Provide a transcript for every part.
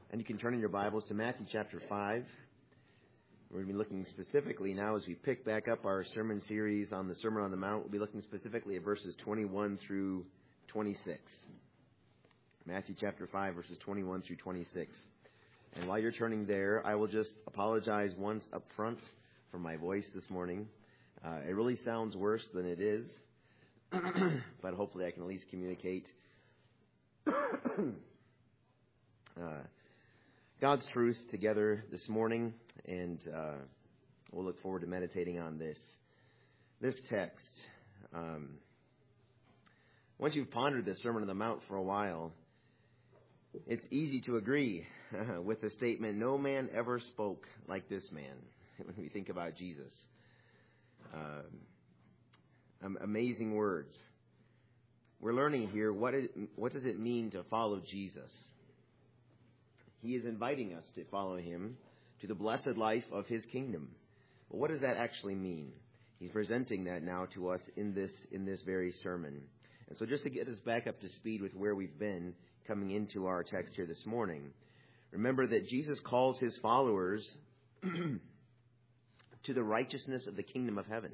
And you can turn in your Bibles to Matthew chapter 5. We're going to be looking specifically now as we pick back up our sermon series on the Sermon on the Mount. We'll be looking specifically at verses 21 through 26. Matthew chapter 5, verses 21 through 26. And while you're turning there, I will just apologize once up front for my voice this morning. It really sounds worse than it is, but hopefully I can at least communicate God's truth together this morning, and we'll look forward to meditating on this text. Once you've pondered the Sermon on the Mount for a while, it's easy to agree with the statement, no man ever spoke like this man, when we think about Jesus. Amazing words. We're learning here, what does it mean to follow Jesus? He is inviting us to follow him to the blessed life of his kingdom. But what does that actually mean? He's presenting that now to us in this very sermon. And so just to get us back up to speed with where we've been coming into our text here this morning, remember that Jesus calls his followers to the righteousness of the kingdom of heaven.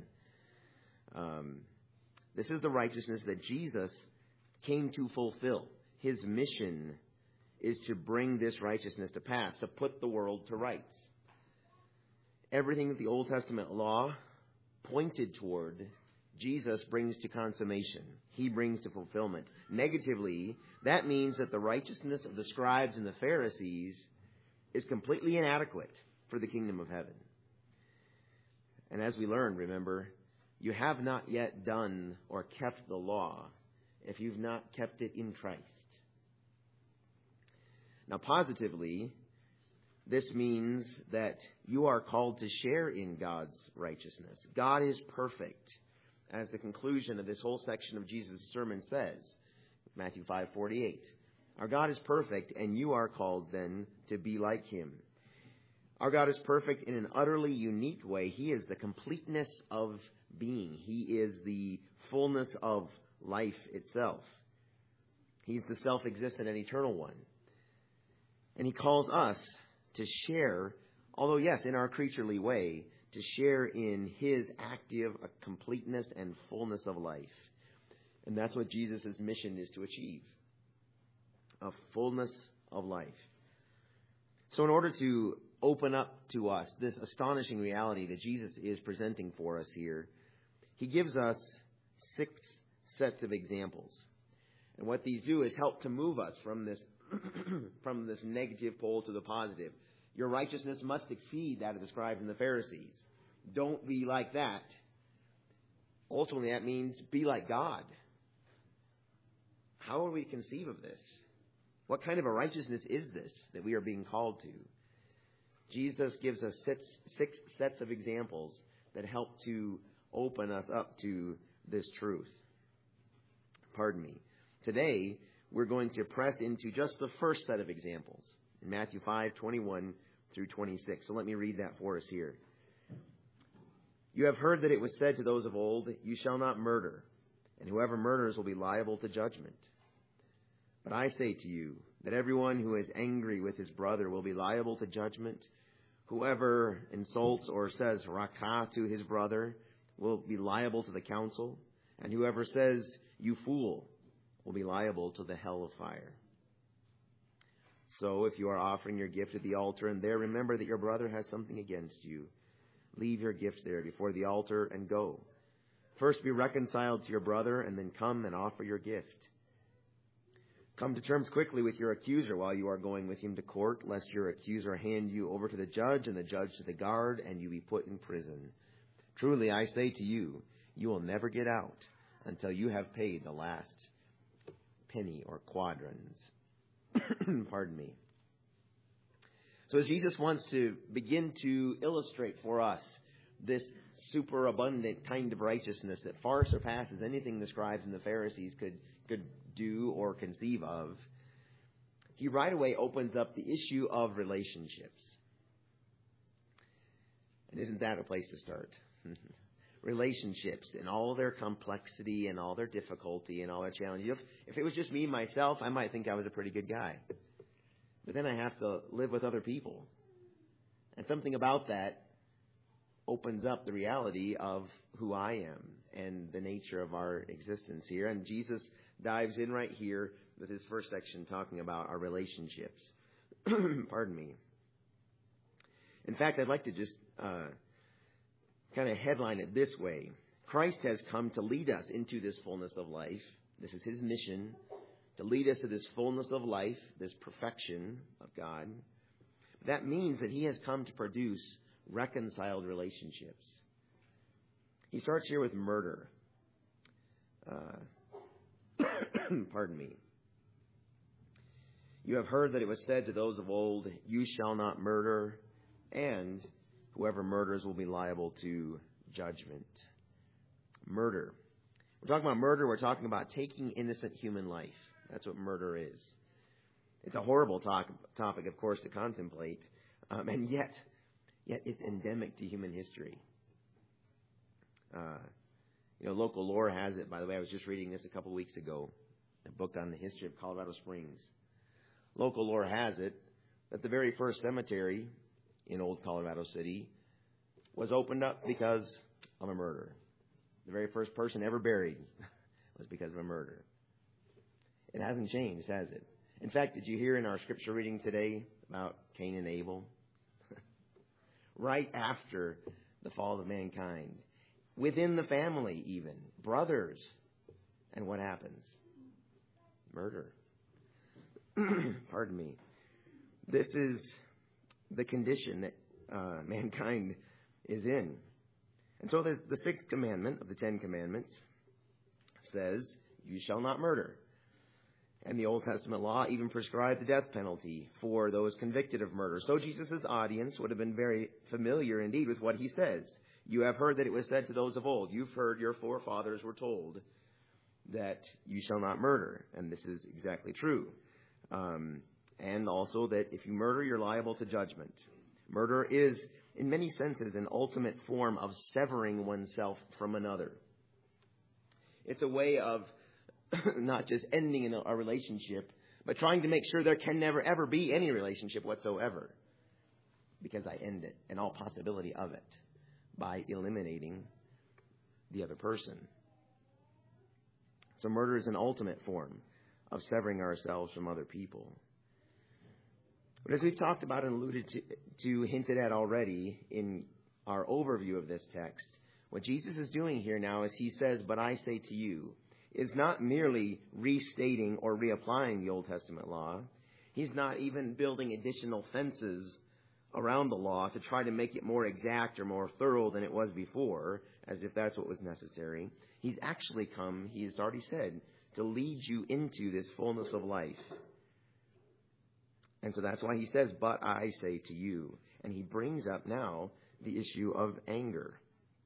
This is the righteousness that Jesus came to fulfill. His mission is to bring this righteousness to pass, to put the world to rights. Everything that the Old Testament law pointed toward, Jesus brings to consummation. He brings to fulfillment. Negatively, that means that the righteousness of the scribes and the Pharisees is completely inadequate for the kingdom of heaven. And as we learned, remember, you have not yet done or kept the law if you've not kept it in Christ. Now, positively, this means that you are called to share in God's righteousness. God is perfect, as the conclusion of this whole section of Jesus' sermon says, Matthew 5:48. Our God is perfect, and you are called then to be like him. Our God is perfect in an utterly unique way. He is the completeness of being. He is the fullness of life itself. He's the self-existent and eternal one. And he calls us to share, although yes, in our creaturely way, to share in his active completeness and fullness of life. And that's what Jesus' mission is to achieve. A fullness of life. So in order to open up to us this astonishing reality that Jesus is presenting for us here, he gives us 6 sets of examples. And what these do is help to move us from this negative pole to the positive. Your righteousness must exceed that of the scribes and the Pharisees. Don't be like that. Ultimately, that means be like God. How will we conceive of this? What kind of a righteousness is this that we are being called to? Jesus gives us 6 sets of examples that help to open us up to this truth. Pardon me. Today, we're going to press into just the first set of examples in Matthew 5:21 through 26. So let me read that for us here. You have heard that it was said to those of old, you shall not murder, and whoever murders will be liable to judgment. But I say to you that everyone who is angry with his brother will be liable to judgment. Whoever insults or says rakah to his brother will be liable to the council, and whoever says, you fool, will be liable to the hell of fire. So if you are offering your gift at the altar and there remember that your brother has something against you, leave your gift there before the altar and go. First be reconciled to your brother and then come and offer your gift. Come to terms quickly with your accuser while you are going with him to court, lest your accuser hand you over to the judge and the judge to the guard and you be put in prison. Truly I say to you, you will never get out until you have paid the last penny or quadrans. Pardon me. So as Jesus wants to begin to illustrate for us this superabundant kind of righteousness that far surpasses anything the scribes and the Pharisees could do or conceive of, he right away opens up the issue of relationships. And isn't that a place to start? Relationships in all their complexity and all their difficulty and all their challenges. If it was just me, myself, I might think I was a pretty good guy. but then I have to live with other people. And something about that opens up the reality of who I am and the nature of our existence here. And Jesus dives in right here with his first section talking about our relationships. Pardon me. In fact, I'd like to just kind of headline it this way. Christ has come to lead us into this fullness of life. This is his mission, to lead us to this fullness of life, this perfection of God. That means that he has come to produce reconciled relationships. He starts here with murder. Pardon me. You have heard that it was said to those of old, you shall not murder, and whoever murders will be liable to judgment. Murder. We're talking about murder. We're talking about taking innocent human life. That's what murder is. It's a horrible topic, of course, to contemplate, and yet it's endemic to human history. Local lore has it. By the way, I was just reading this a couple weeks ago, a book on the history of Colorado Springs. Local lore has it that the very first cemetery in Old Colorado City was opened up because of a murder. The very first person ever buried was because of a murder. It hasn't changed, has it? In fact, did you hear in our scripture reading today about Cain and Abel? Right after the fall of mankind. Within the family even. Brothers. And what happens? Murder. Pardon me. This is the condition that mankind is in. And so the sixth commandment of the 10 Commandments says, you shall not murder. And the Old Testament law even prescribed the death penalty for those convicted of murder. So Jesus' audience would have been very familiar indeed with what he says. You have heard that it was said to those of old. You've heard your forefathers were told that you shall not murder. And this is exactly true. And also that if you murder, you're liable to judgment. Murder is, in many senses, an ultimate form of severing oneself from another. It's a way of not just ending a relationship, but trying to make sure there can never, ever be any relationship whatsoever. Because I end it, and all possibility of it, by eliminating the other person. So murder is an ultimate form of severing ourselves from other people. But as we've talked about and alluded to hinted at already in our overview of this text, what Jesus is doing here now is he says, but I say to you, is not merely restating or reapplying the Old Testament law. He's not even building additional fences around the law to try to make it more exact or more thorough than it was before, as if that's what was necessary. He's actually come, he has already said, to lead you into this fullness of life. And so that's why he says, but I say to you. And he brings up now the issue of anger.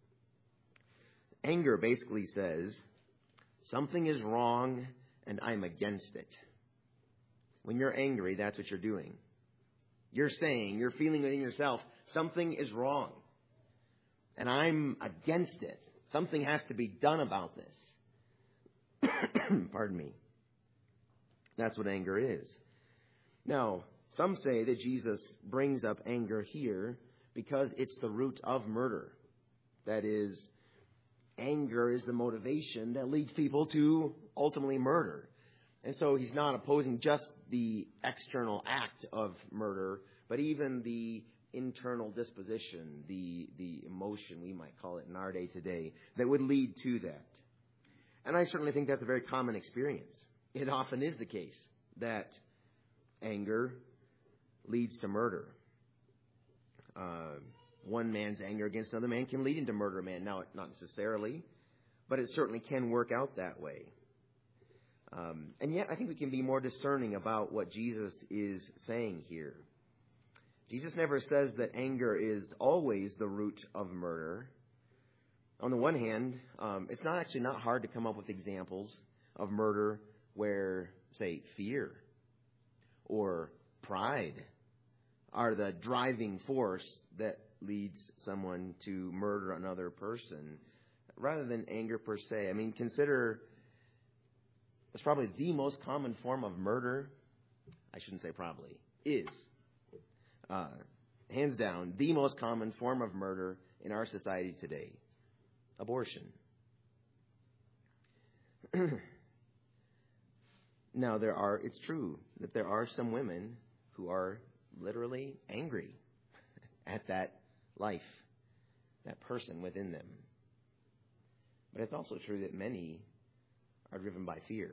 Anger basically says, something is wrong and I'm against it. When you're angry, that's what you're doing. You're saying, you're feeling within yourself, something is wrong. And I'm against it. Something has to be done about this. Pardon me. That's what anger is. Now, some say that Jesus brings up anger here because it's the root of murder. That is, anger is the motivation that leads people to ultimately murder. And so he's not opposing just the external act of murder, but even the internal disposition, the emotion, we might call it in our day today, that would lead to that. And I certainly think that's a very common experience. It often is the case that anger leads to murder. One man's anger against another man can lead into murder, man. Now, not necessarily, but it certainly can work out that way. And yet, I think we can be more discerning about what Jesus is saying here. Jesus never says that anger is always the root of murder. On the one hand, it's not hard to come up with examples of murder where, say, fear or pride are the driving force that leads someone to murder another person, rather than anger per se. I mean, consider it's probably the most common form of murder I shouldn't say probably, is, hands down, the most common form of murder in our society today. Abortion. Now, it's true that there are some women who are literally angry at that life, that person within them. But it's also true that many are driven by fear.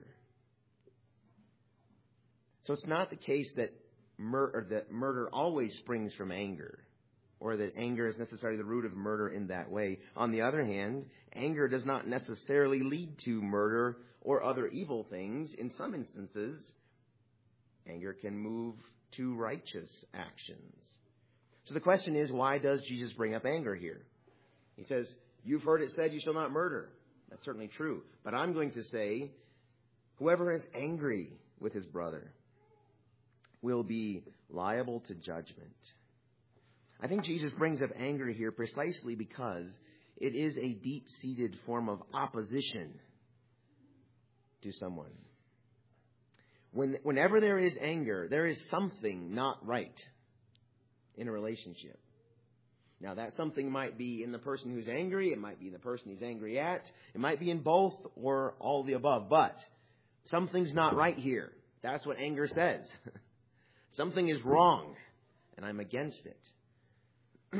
So it's not the case that murder always springs from anger, or that anger is necessarily the root of murder in that way. On the other hand, anger does not necessarily lead to murder or other evil things. In some instances, anger can move to righteous actions. So the question is, why does Jesus bring up anger here? He says, you've heard it said, you shall not murder. That's certainly true. But I'm going to say, whoever is angry with his brother will be liable to judgment. I think Jesus brings up anger here precisely because it is a deep-seated form of opposition to someone. Whenever there is anger, there is something not right in a relationship. Now, that something might be in the person who's angry. It might be in the person he's angry at. It might be in both or all the above. But something's not right here. That's what anger says. Something is wrong, and I'm against it.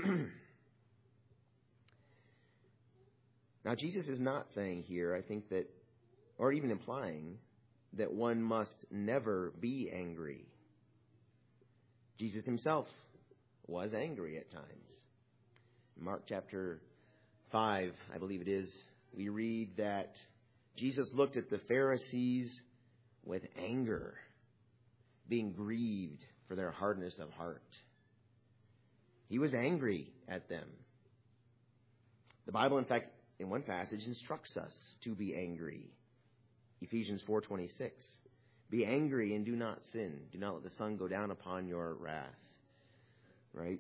Now, Jesus is not saying here, I think that, or even implying, that one must never be angry. Jesus himself was angry at times. In Mark chapter 5, I believe it is, we read that Jesus looked at the Pharisees with anger, being grieved for their hardness of heart. He was angry at them. The Bible, in fact, in one passage, instructs us to be angry. Ephesians 4:26. Be angry and do not sin. Do not let the sun go down upon your wrath. Right?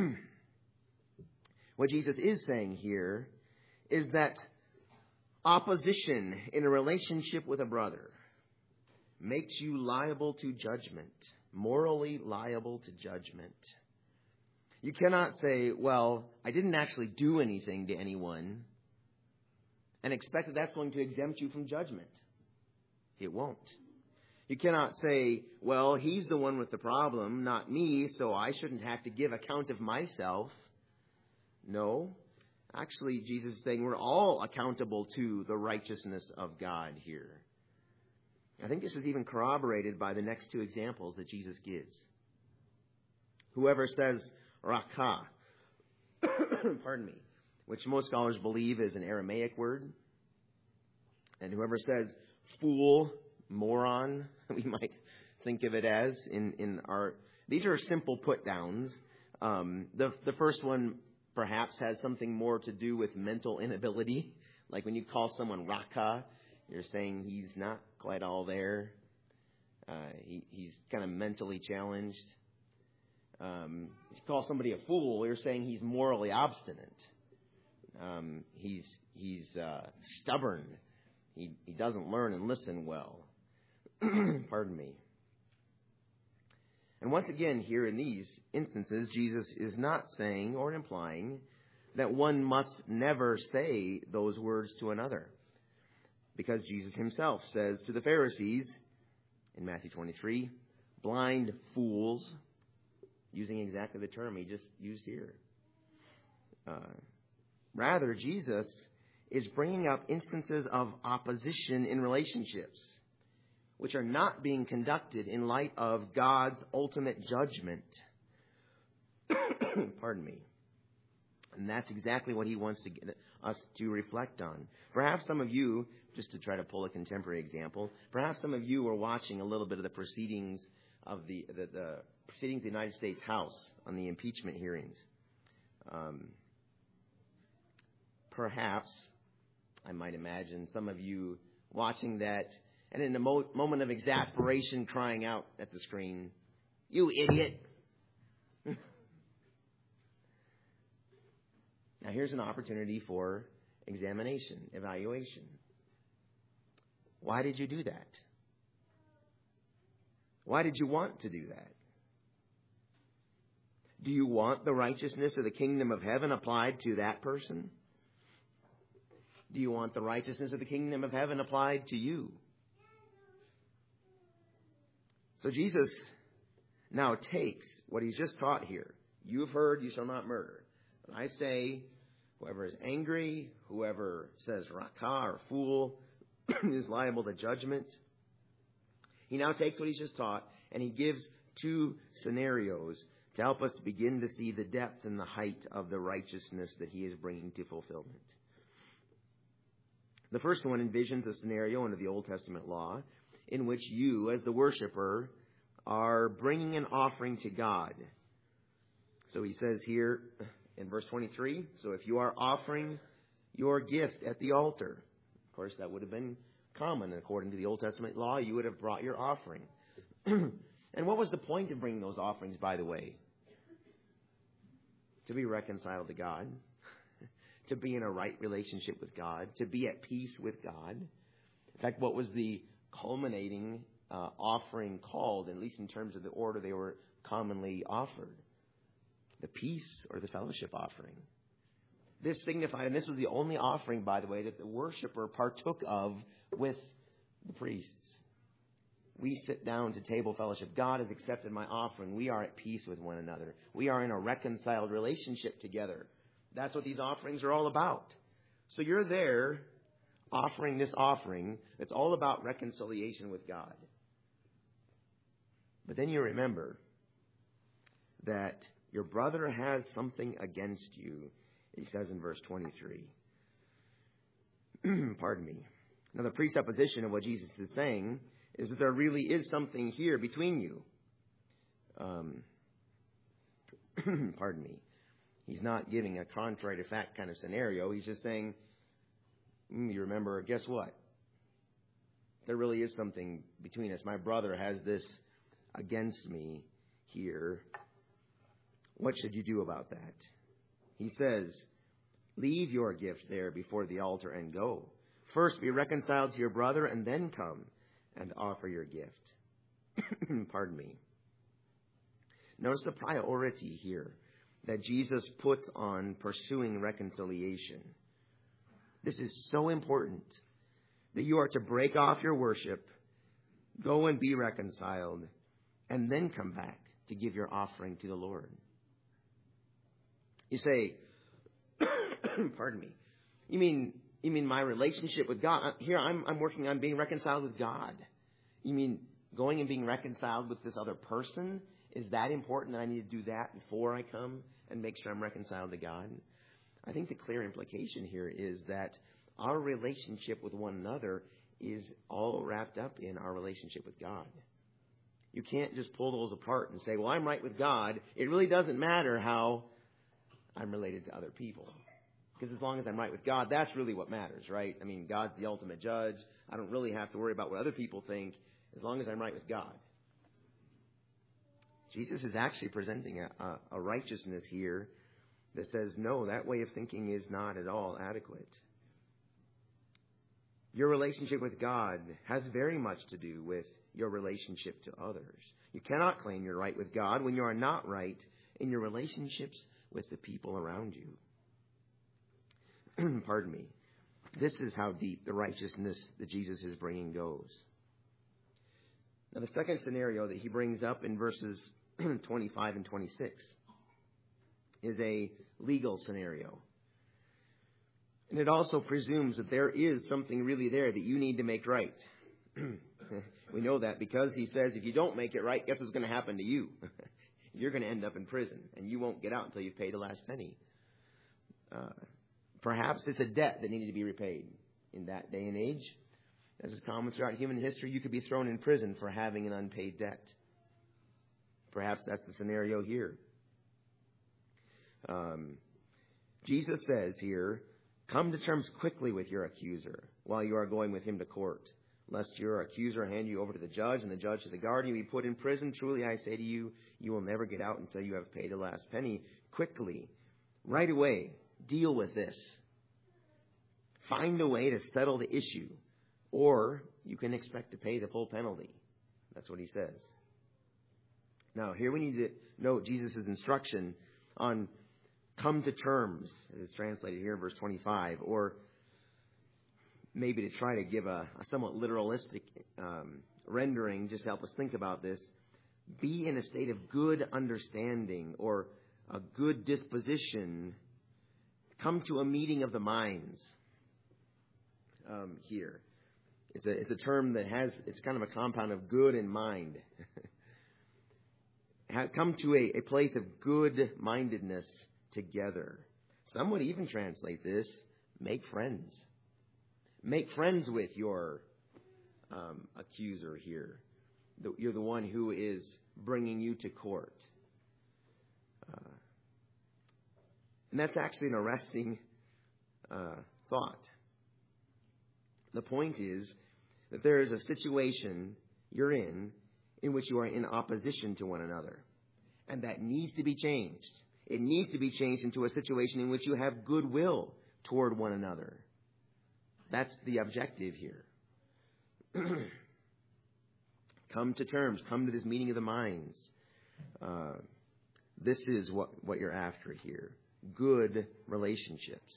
What Jesus is saying here is that opposition in a relationship with a brother makes you liable to judgment, morally liable to judgment. You cannot say, well, I didn't actually do anything to anyone, and expect that that's going to exempt you from judgment. It won't. You cannot say, well, he's the one with the problem, not me, so I shouldn't have to give account of myself. No. Actually, Jesus is saying we're all accountable to the righteousness of God here. I think this is even corroborated by the next two examples that Jesus gives. Whoever says rakah, pardon me, which most scholars believe is an Aramaic word, and whoever says fool, moron, we might think of it as in our. These are simple put downs. The first one perhaps has something more to do with mental inability. Like when you call someone rakah, you're saying he's not quite all there. He's kind of mentally challenged. If you call somebody a fool, you're saying he's morally obstinate. He's stubborn. He doesn't learn and listen well. Pardon me. And once again, here in these instances, Jesus is not saying or implying that one must never say those words to another. Because Jesus himself says to the Pharisees in Matthew 23, blind fools, using exactly the term he just used here. Rather, Jesus is bringing up instances of opposition in relationships, which are not being conducted in light of God's ultimate judgment. Pardon me. And that's exactly what he wants to get us to reflect on. Perhaps some of you, just to try to pull a contemporary example, perhaps some of you were watching a little bit of the proceedings of the proceedings of the United States House on the impeachment hearings. Perhaps, I might imagine, some of you watching that and in a moment of exasperation crying out at the screen, "You idiot!" Now here's an opportunity for examination, evaluation. Why did you do that? Why did you want to do that? Do you want the righteousness of the kingdom of heaven applied to that person? Do you want the righteousness of the kingdom of heaven applied to you? So Jesus now takes what he's just taught here. You've heard, you shall not murder. And I say, whoever is angry, whoever says rakah or fool is liable to judgment. He now takes what he's just taught and he gives two scenarios to help us begin to see the depth and the height of the righteousness that he is bringing to fulfillment. The first one envisions a scenario under the Old Testament law in which you, as the worshiper, are bringing an offering to God. So he says here in verse 23, so if you are offering your gift at the altar, of course that would have been common according to the Old Testament law, you would have brought your offering. And what was the point of bringing those offerings, by the way? To be reconciled to God, to be in a right relationship with God, to be at peace with God. In fact, what was the culminating offering called, at least in terms of the order they were commonly offered? The peace or the fellowship offering. This signified, and this was the only offering, by the way, that the worshiper partook of with the priests. We sit down to table fellowship. God has accepted my offering. We are at peace with one another. We are in a reconciled relationship together. That's what these offerings are all about. So you're there offering this offering that's all about reconciliation with God. But then you remember that your brother has something against you, he says in verse 23. Pardon me. Now, the presupposition of what Jesus is saying is that there really is something here between you. Pardon me. He's not giving a contrary to fact kind of scenario. He's just saying, you remember, guess what? There really is something between us. My brother has this against me here. What should you do about that? He says, leave your gift there before the altar and go. First be reconciled to your brother and then come and offer your gift. Pardon me. Notice the priority here that Jesus puts on pursuing reconciliation. This is so important that you are to break off your worship, go and be reconciled, and then come back to give your offering to the Lord. You say, pardon me, you mean my relationship with God? Here I'm working on being reconciled with God. You mean going and being reconciled with this other person? Is that important that I need to do that before I come and make sure I'm reconciled to God? I think the clear implication here is that our relationship with one another is all wrapped up in our relationship with God. You can't just pull those apart and say, well, I'm right with God. It really doesn't matter how I'm related to other people. Because as long as I'm right with God, that's really what matters, right? I mean, God's the ultimate judge. I don't really have to worry about what other people think as long as I'm right with God. Jesus is actually presenting a righteousness here that says, no, that way of thinking is not at all adequate. Your relationship with God has very much to do with your relationship to others. You cannot claim you're right with God when you are not right in your relationships with the people around you. Pardon me. This is how deep the righteousness that Jesus is bringing goes. Now, the second scenario that he brings up in verses 25 and 26 is a legal scenario. And it also presumes that there is something really there that you need to make right. We know that because he says if you don't make it right, guess what's going to happen to you? You're going to end up in prison, and you won't get out until you've paid the last penny. Perhaps it's a debt that needed to be repaid in that day and age. As is common throughout human history, you could be thrown in prison for having an unpaid debt. Perhaps that's the scenario here. Jesus says here, come to terms quickly with your accuser while you are going with him to court, lest your accuser hand you over to the judge and the judge to the guard and you be put in prison. Truly I say to you, you will never get out until you have paid the last penny. Quickly, right away, deal with this. Find a way to settle the issue, or you can expect to pay the full penalty. That's what he says. Now, here we need to note Jesus' instruction on come to terms, as it's translated here in verse 25, or maybe to try to give a somewhat literalistic rendering, just to help us think about this. Be in a state of good understanding or a good disposition. Come to a meeting of the minds here. It's a term that it's kind of a compound of good and mind. Come to a place of good-mindedness together. Some would even translate this, make friends. Make friends with your accuser here. You're the one who is bringing you to court. And that's actually an arresting thought. The point is that there is a situation you're in which you are in opposition to one another. And that needs to be changed. It needs to be changed into a situation in which you have goodwill toward one another. That's the objective here. Come to terms. Come to this meeting of the minds. This is what you're after here. Good relationships.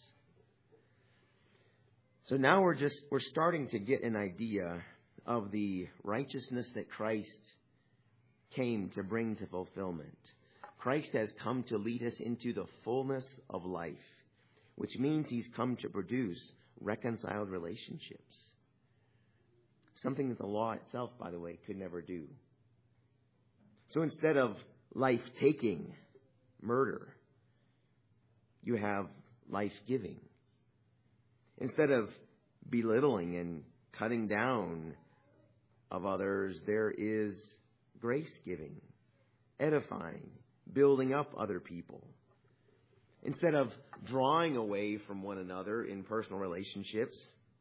So now we're starting to get an idea of the righteousness that Christ came to bring to fulfillment. Christ has come to lead us into the fullness of life, which means he's come to produce reconciled relationships. Something that the law itself, by the way, could never do. So instead of life-taking, murder, you have life-giving. Instead of belittling and cutting down of others, there is grace-giving, edifying, building up other people. Instead of drawing away from one another in personal relationships,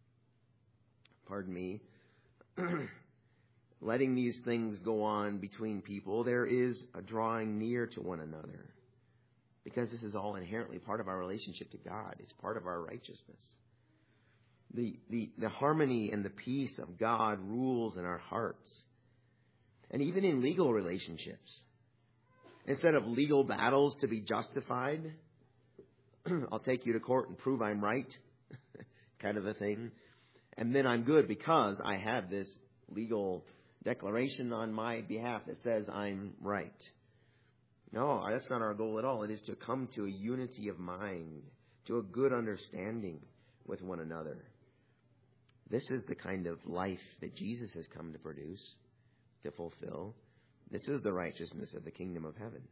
letting these things go on between people, there is a drawing near to one another. Because this is all inherently part of our relationship to God. It's part of our righteousness. The harmony and the peace of God rules in our hearts. And even in legal relationships. Instead of legal battles to be justified, I'll take you to court and prove I'm right, kind of a thing. And then I'm good because I have this legal declaration on my behalf that says I'm right. No, that's not our goal at all. It is to come to a unity of mind, to a good understanding with one another. This is the kind of life that Jesus has come to produce, to fulfill. This is the righteousness of the kingdom of heaven.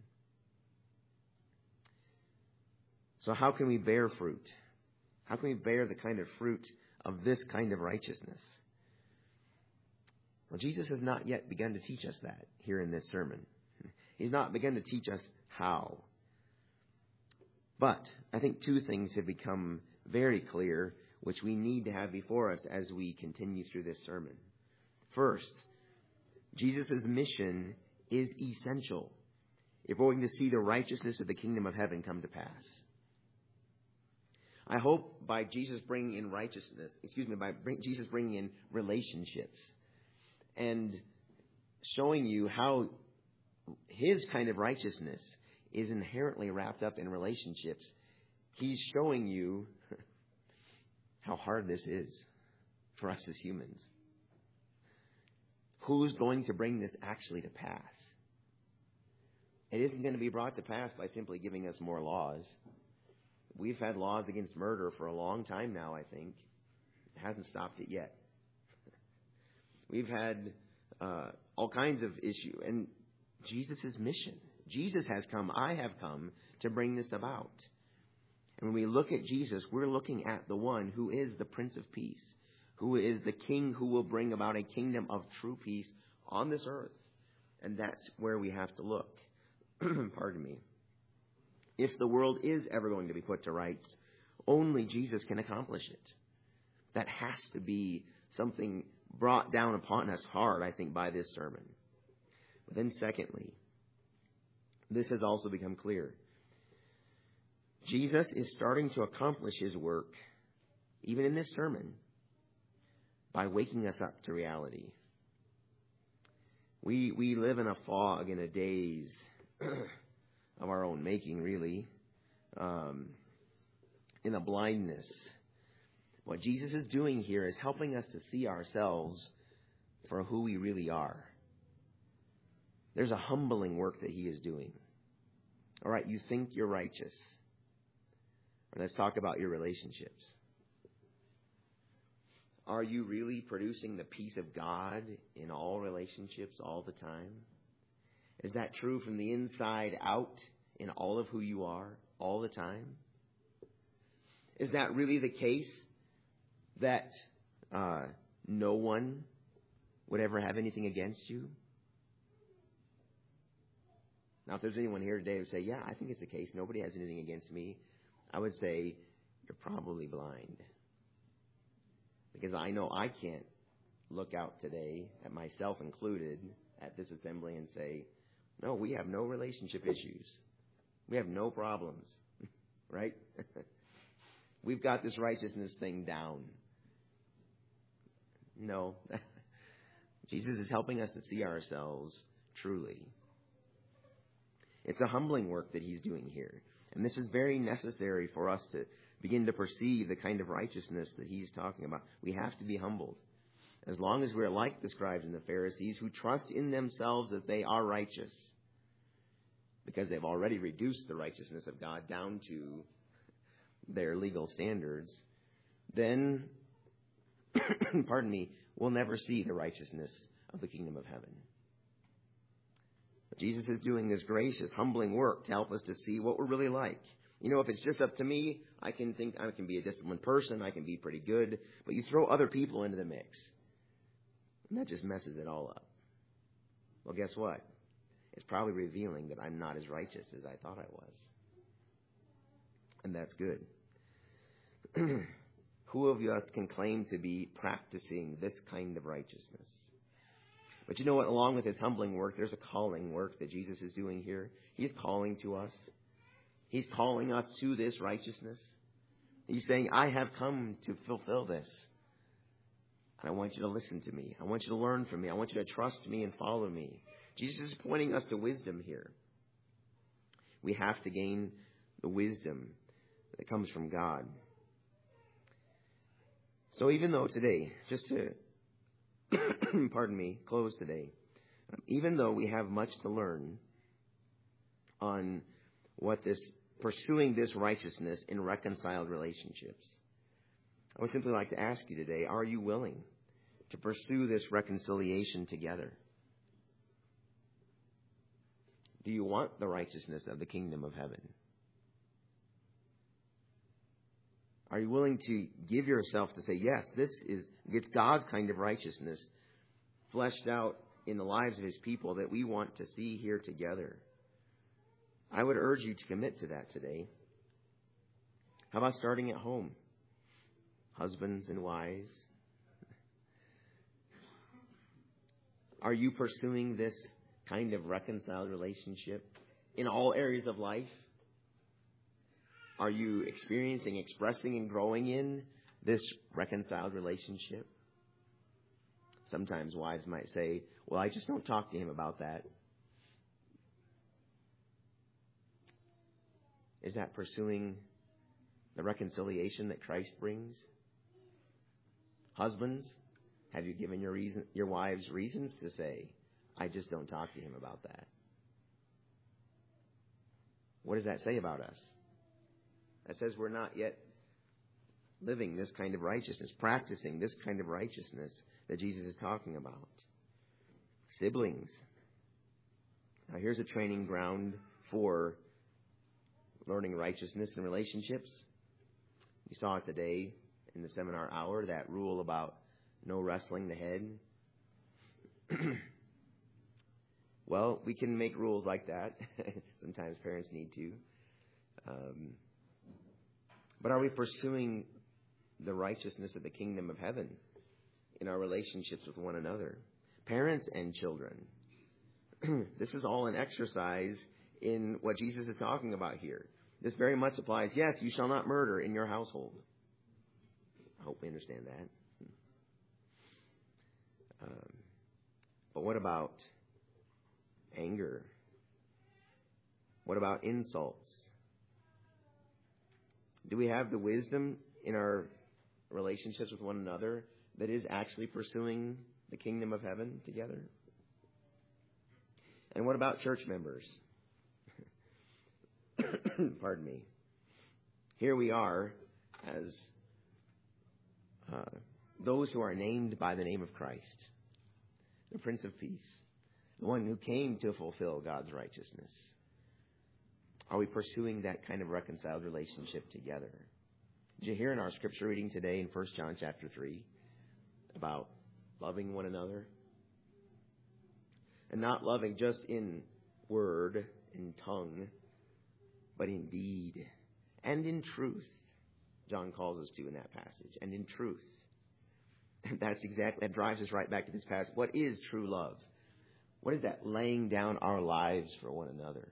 So how can we bear fruit? How can we bear the kind of fruit of this kind of righteousness? Well, Jesus has not yet begun to teach us that here in this sermon. He's not begun to teach us how. But I think two things have become very clear, which we need to have before us as we continue through this sermon. First, Jesus' mission is essential if we're going to see the righteousness of the kingdom of heaven come to pass. I hope by Jesus bringing in Jesus bringing in relationships and showing you how his kind of righteousness is inherently wrapped up in relationships. He's showing you how hard this is for us as humans. Who's going to bring this actually to pass? It isn't going to be brought to pass by simply giving us more laws. We've had laws against murder for a long time now, I think. It hasn't stopped it yet. We've had all kinds of issues. And Jesus' mission. Jesus has come, I have come to bring this about. And when we look at Jesus, we're looking at the one who is the Prince of Peace, who is the King who will bring about a kingdom of true peace on this earth. And that's where we have to look. Pardon me. If the world is ever going to be put to rights, only Jesus can accomplish it. That has to be something brought down upon us hard, I think, by this sermon. But then secondly, this has also become clear. Jesus is starting to accomplish his work, even in this sermon, by waking us up to reality. We live in a fog, in a daze of our own making, really, in a blindness. What Jesus is doing here is helping us to see ourselves for who we really are. There's a humbling work that he is doing. All right, you think you're righteous. Or let's talk about your relationships. Are you really producing the peace of God in all relationships all the time? Is that true from the inside out in all of who you are all the time? Is that really the case that no one would ever have anything against you? Now, if there's anyone here today who say, yeah, I think it's the case, nobody has anything against me, I would say you're probably blind. Because I know I can't look out today, at myself included, at this assembly and say, no, we have no relationship issues. We have no problems. Right? We've got this righteousness thing down. No. Jesus is helping us to see ourselves truly. It's a humbling work that he's doing here. And this is very necessary for us to begin to perceive the kind of righteousness that he's talking about. We have to be humbled. As long as we're like the scribes and the Pharisees who trust in themselves that they are righteous, because they've already reduced the righteousness of God down to their legal standards, then, we'll never see the righteousness of the kingdom of heaven. But Jesus is doing this gracious, humbling work to help us to see what we're really like. You know, if it's just up to me, I can think I can be a disciplined person, I can be pretty good, but you throw other people into the mix, and that just messes it all up. Well, guess what? It's probably revealing that I'm not as righteous as I thought I was. And that's good. Who of us can claim to be practicing this kind of righteousness? But you know what? Along with his humbling work, there's a calling work that Jesus is doing here. He's calling to us. He's calling us to this righteousness. He's saying, I have come to fulfill this. And I want you to listen to me. I want you to learn from me. I want you to trust me and follow me. Jesus is pointing us to wisdom here. We have to gain the wisdom that comes from God. So even though today, just to close today. Even though we have much to learn on what this pursuing this righteousness in reconciled relationships, I would simply like to ask you today, are you willing to pursue this reconciliation together? Do you want the righteousness of the kingdom of heaven? Are you willing to give yourself to say, yes, it's God's kind of righteousness fleshed out in the lives of his people that we want to see here together? I would urge you to commit to that today. How about starting at home? Husbands and wives. Are you pursuing this kind of reconciled relationship in all areas of life? Are you experiencing, expressing, and growing in this reconciled relationship? Sometimes wives might say, well, I just don't talk to him about that. Is that pursuing the reconciliation that Christ brings? Husbands, have you given your wives reasons to say, I just don't talk to him about that? What does that say about us? That says we're not yet living this kind of righteousness, practicing this kind of righteousness that Jesus is talking about. Siblings. Now here's a training ground for learning righteousness in relationships. We saw it today in the seminar hour, that rule about no wrestling the head. Well, we can make rules like that. Sometimes parents need to. But are we pursuing the righteousness of the kingdom of heaven in our relationships with one another? Parents and children. This is all an exercise in what Jesus is talking about here. This very much applies. Yes, you shall not murder in your household. I hope we understand that. But what about Anger. What about insults? Do we have the wisdom in our relationships with one another that is actually pursuing the kingdom of heaven together? And what about church members? Pardon me. Here we are as those who are named by the name of Christ, the Prince of Peace, the one who came to fulfill God's righteousness. Are we pursuing that kind of reconciled relationship together? Did you hear in our scripture reading today in 1 John chapter 3 about loving one another? And not loving just in word, in tongue, but in deed and in truth. John calls us to in that passage. And in truth. And that drives us right back to this passage. What is true love? What is that? Laying down our lives for one another.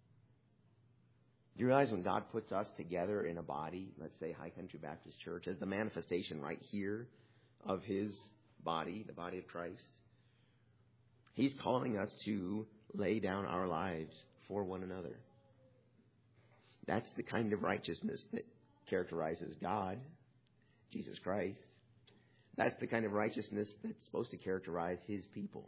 Do you realize when God puts us together in a body, let's say High Country Baptist Church, as the manifestation right here of His body, the body of Christ, He's calling us to lay down our lives for one another. That's the kind of righteousness that characterizes God, Jesus Christ. That's the kind of righteousness that's supposed to characterize His people.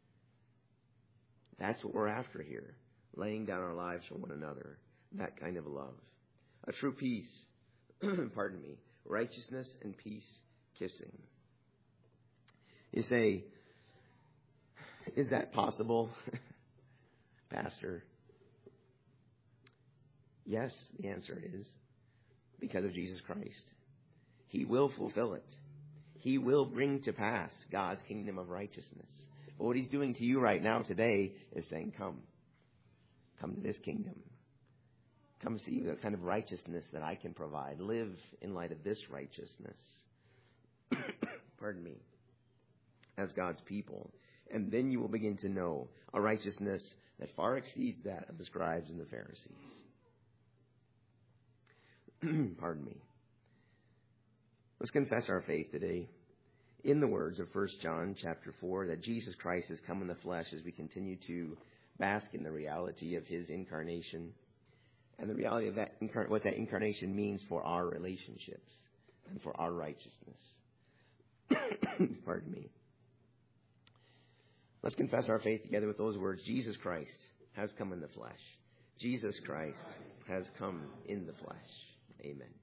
That's what we're after here, laying down our lives for one another. That kind of love. A true peace, pardon me, righteousness and peace kissing. You say, is that possible, Pastor? Yes, the answer is because of Jesus Christ. He will fulfill it. He will bring to pass God's kingdom of righteousness. But what He's doing to you right now today is saying, come to this kingdom. Come see the kind of righteousness that I can provide. Live in light of this righteousness. Pardon me. As God's people. And then you will begin to know a righteousness that far exceeds that of the scribes and the Pharisees. Pardon me. Let's confess our faith today in the words of 1 John chapter 4, that Jesus Christ has come in the flesh as we continue to bask in the reality of His incarnation and the reality of that what that incarnation means for our relationships and for our righteousness. Pardon me. Let's confess our faith together with those words. Jesus Christ has come in the flesh. Jesus Christ has come in the flesh. Amen.